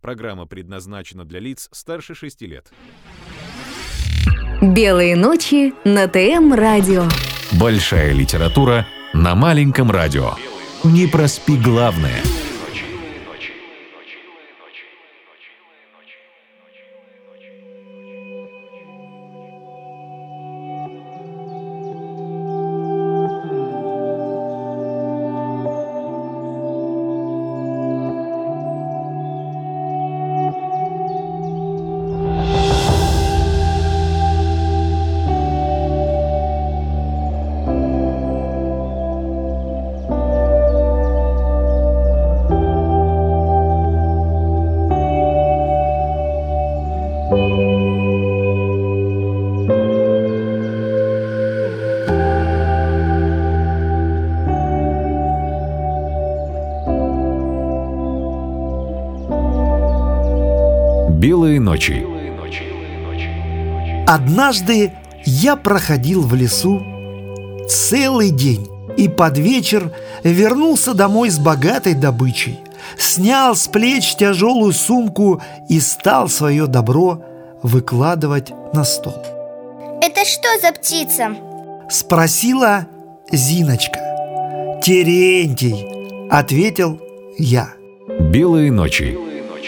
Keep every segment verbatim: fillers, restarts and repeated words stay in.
Программа предназначена для лиц старше шести лет. «Белые ночи» на ТМ-радио. Большая литература на маленьком радио. Не проспи главное. Белые ночи. Однажды я проходил в лесу целый день и под вечер вернулся домой с богатой добычей, снял с плеч тяжелую сумку и стал свое добро выкладывать на стол. Это что за птица? Спросила Зиночка. Терентий, ответил я. Белые ночи.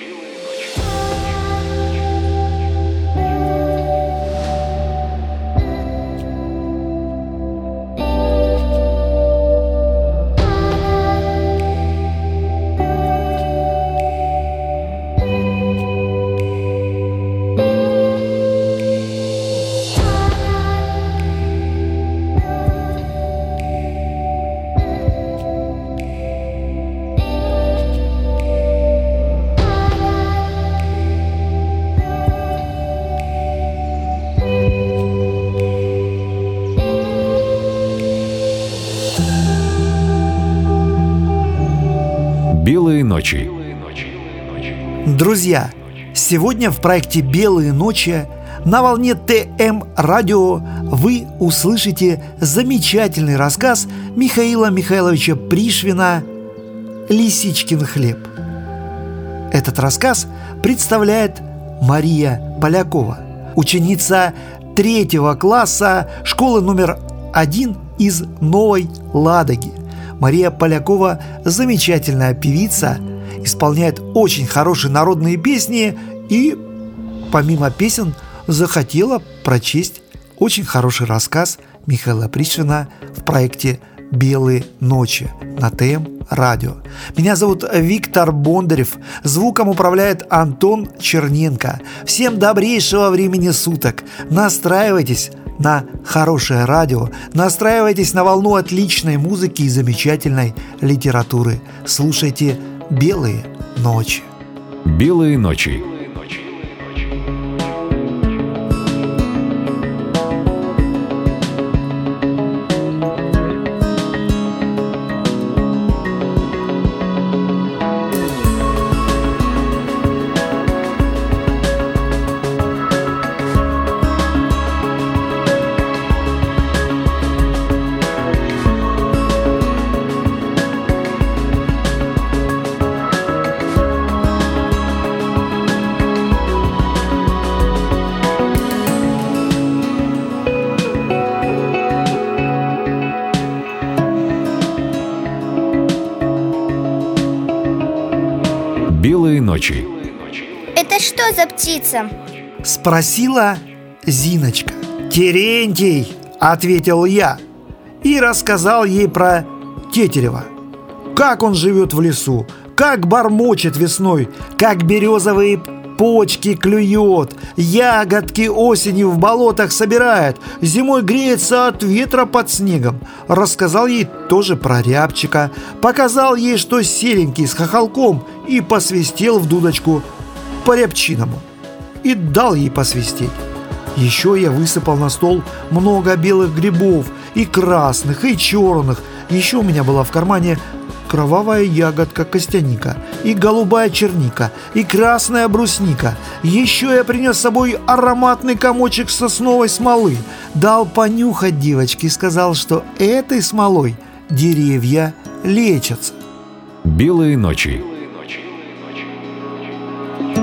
Белые ночи. Друзья, сегодня в проекте «Белые ночи» на волне ТМ-радио вы услышите замечательный рассказ Михаила Михайловича Пришвина «Лисичкин хлеб». Этот рассказ представляет Мария Полякова, ученица третьего класса школы номер один из Новой Ладоги. Мария Полякова – замечательная певица, исполняет очень хорошие народные песни и, помимо песен, захотела прочесть очень хороший рассказ Михаила Пришвина в проекте «Белые ночи» на ТМ-радио. Меня зовут Виктор Бондарев, звуком управляет Антон Черненко. Всем добрейшего времени суток. Настраивайтесь на хорошее радио, настраивайтесь на волну отличной музыки и замечательной литературы. Слушайте «Белые ночи». Белые ночи. Белые ночи. Это что за птица? Спросила Зиночка. Терентий, ответил я и рассказал ей про Тетерева. Как он живет в лесу, как бормочет весной, как березовые почки клюет, ягодки осенью в болотах собирает, зимой греется от ветра под снегом. Рассказал ей тоже про рябчика, показал ей, что серенький с хохолком, и посвистел в дудочку по-рябчиному и дал ей посвистеть. Еще я высыпал на стол много белых грибов, и красных, и черных. Еще у меня была в кармане кровавая ягодка костяника, и голубая черника, и красная брусника. Еще я принес с собой ароматный комочек сосновой смолы. Дал понюхать девочке и сказал, что этой смолой деревья лечатся. Белые ночи.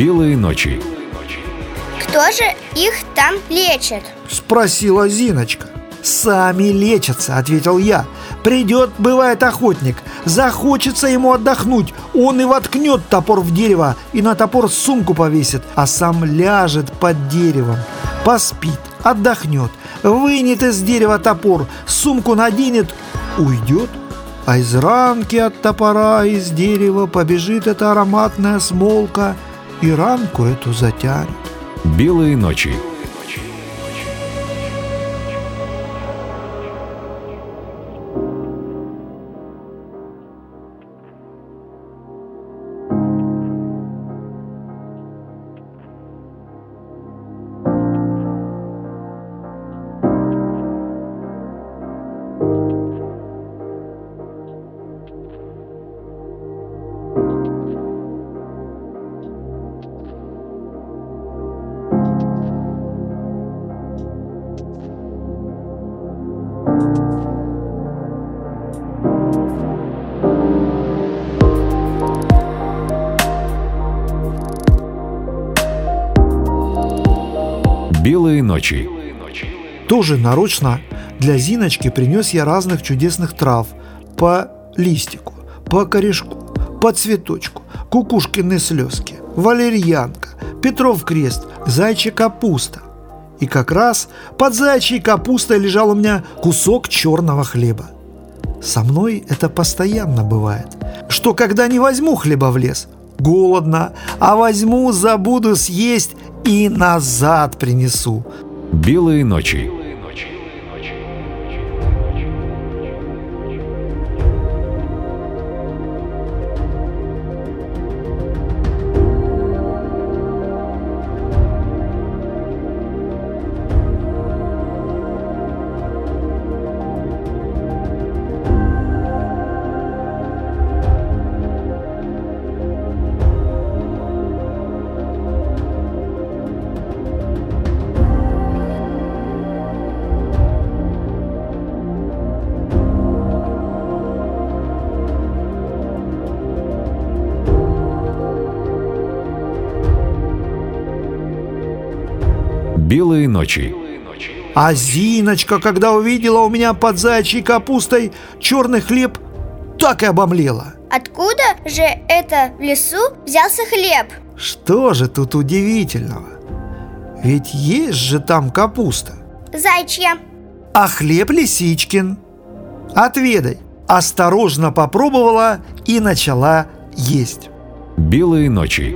Белые ночи. Кто же их там лечит? Спросила Зиночка. «Сами лечатся», — ответил я. «Придет, бывает, охотник, захочется ему отдохнуть, он и воткнет топор в дерево и на топор сумку повесит, а сам ляжет под деревом, поспит, отдохнет, вынет из дерева топор, сумку наденет, уйдет, а из ранки от топора из дерева побежит эта ароматная смолка и ранку эту затянет». Белые ночи. Белые ночи. Тоже нарочно для Зиночки принес я разных чудесных трав по листику, по корешку, по цветочку, кукушкины слезки, валерьянка, Петров крест, зайчья капуста. И как раз под зайчьей капустой лежал у меня кусок черного хлеба. Со мной это постоянно бывает, что когда не возьму хлеба в лес, голодно, а возьму, забуду съесть и назад принесу. Белые ночи. Белые ночи. А Зиночка, когда увидела у меня под заячьей капустой черный хлеб, так и обомлела. Откуда же это в лесу взялся хлеб? Что же тут удивительного? Ведь есть же там капуста. Зайчья. А хлеб Лисичкин. Отведай. Осторожно попробовала и начала есть. Белые ночи.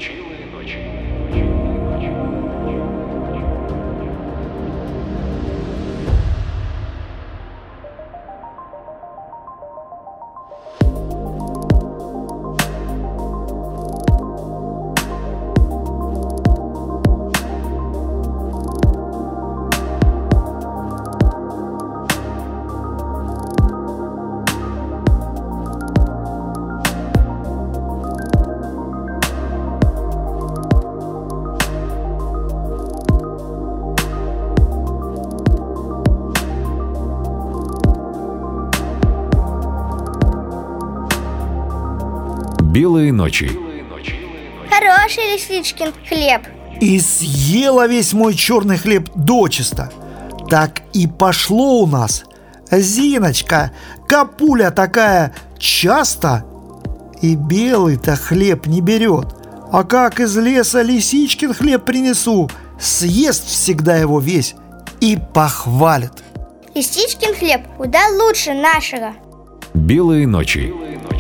Белые ночи. Хороший Лисичкин хлеб. И съела весь мой черный хлеб дочисто. Так и пошло у нас. Зиночка, капуля такая часто и белый-то хлеб не берет. А как из леса Лисичкин хлеб принесу, съест всегда его весь и похвалит. Лисичкин хлеб куда лучше нашего. Белые ночи.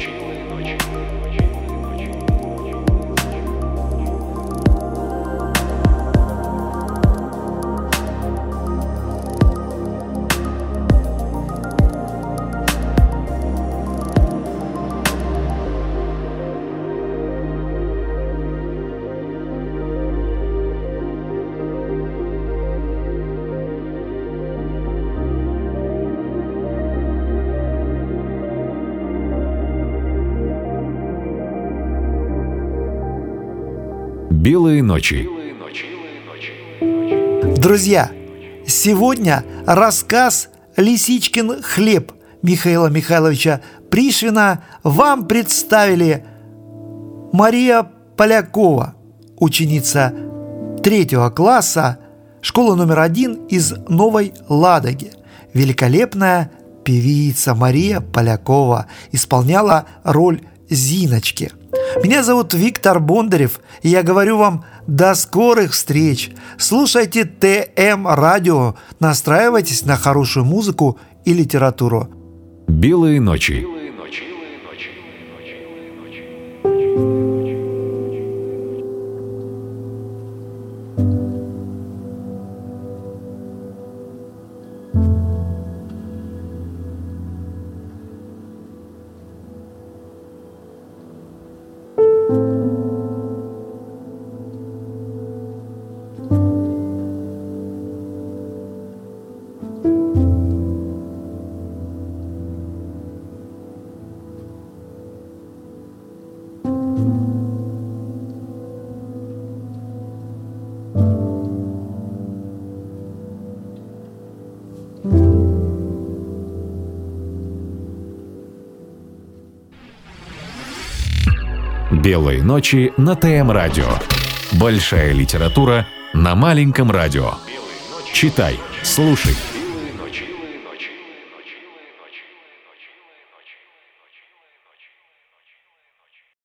Белые ночи. Друзья, сегодня рассказ «Лисичкин хлеб» Михаила Михайловича Пришвина вам представили Мария Полякова, ученица третьего класса школы номер один из Новой Ладоги. Великолепная певица Мария Полякова исполняла роль Зиночки. Меня зовут Виктор Бондарев, и я говорю вам до скорых встреч. Слушайте ТМ Радио, настраивайтесь на хорошую музыку и литературу. Белые ночи. Белые ночи на ТМ Радио. Большая литература на маленьком радио. Читай, слушай.